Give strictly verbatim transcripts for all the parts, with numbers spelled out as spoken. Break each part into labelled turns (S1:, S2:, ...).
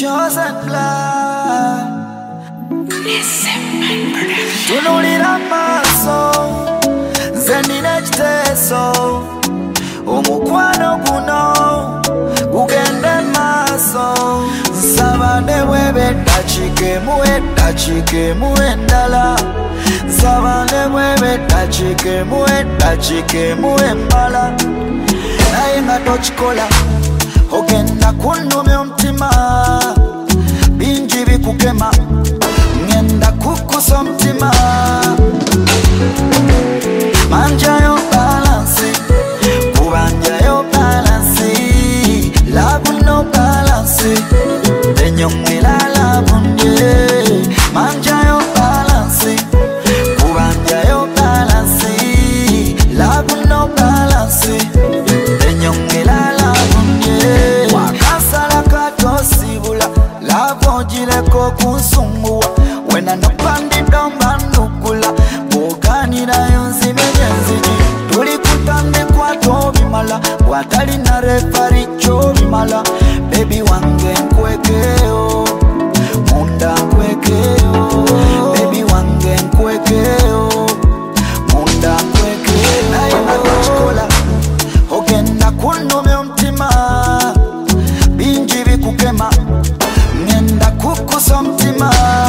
S1: chosen blood. Tunulira maso zenina ekiteeso omukwano guno gugende maaso nsaba ne bweba eddakiika emu eddakiika emu endala nsaba ne bweba eddakiika emu eddakiika emu emmala naye nga tokikola ogenda kunnumya omutima bingi bikukema ngenda kukusa omutima manjayo balansi kubanjayo balansi love no balansi enyomwera love nje manjayo balansi kubanjayo balansi love no balansi enyomwera love nje wakasala katosibula love ogireko kunsumbuwa wena nopandidomba nukula buganirayo nzimenye nzigi tuli kutandikwa tobimala bwatalina refari kyobimala bebi wange nkwekeo munda nkwekeo bebi wange nkwekeo munda nkwekeo naye natokikola ogenda kunnumya omutima bingi bikukema ngenda kukusa omutima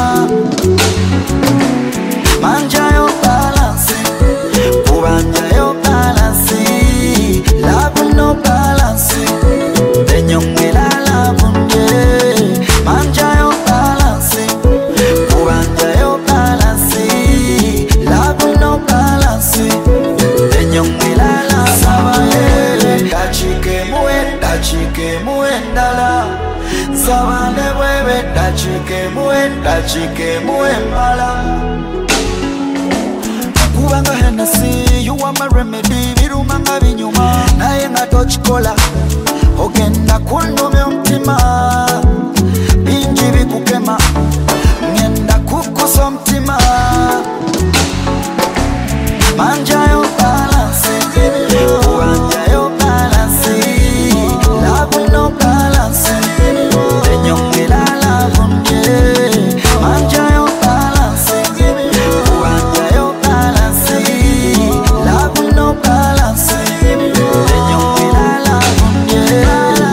S1: manjayo balansi kubanjayo balansi love no balansi enyomwera love nje manjayo balansi kubanjayo balansi love no balansi enyomwera love sabaye eddakiika emu eddakiika emu endala nsaba ne bweba eddakiika emu eddakiika emu emmala kubanga Hennessy you are my remedy biruma nga binyuma naye nga tokikola ogenda kunnumya omutima bingi bikukema ngenda kukusa omutima manjayo balansi kubanjayo balansi love no balansi enyomwera love nje manjayo balansi kubanjayo balansi love no balansi enyomwera love nje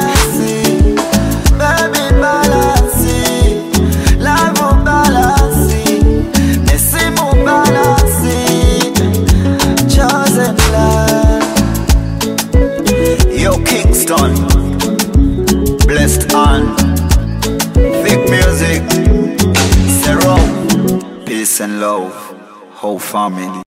S1: baby balansi love balansi nesimu balansi chosen blood. Yo Kingston, blessed on Thick music, zero peace and love, whole family.